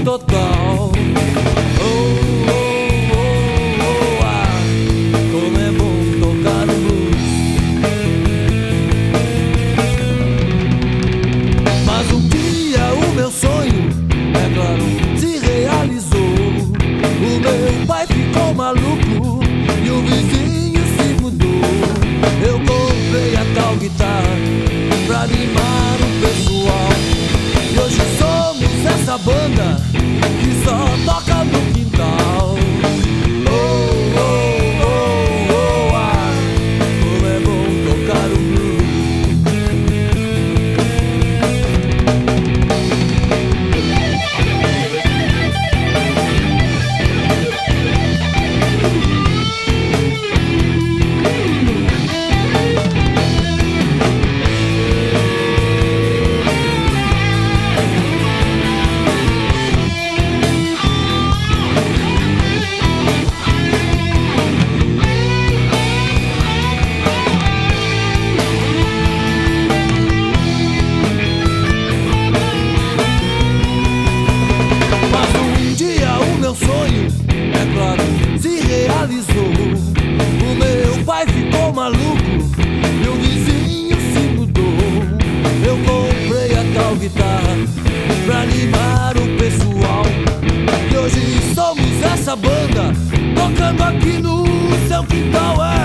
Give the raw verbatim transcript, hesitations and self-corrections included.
total. Oh, oh, oh, oh, ah, como é bom tocar o blues. Mas um dia o meu sonho, é claro, se realizou. O meu pai ficou maluco e o vizinho se mudou. Eu comprei a tal guitarra pra animar o pessoal. E hoje somos essa banda que só toca no quintal. Oh, oh, oh, oh, ah, como é bom tocar o blues. Meu sonho, é claro, se realizou. O meu pai ficou maluco e o vizinho se mudou. Eu comprei a tal guitarra pra animar o pessoal. E hoje somos essa banda tocando aqui no seu quintal.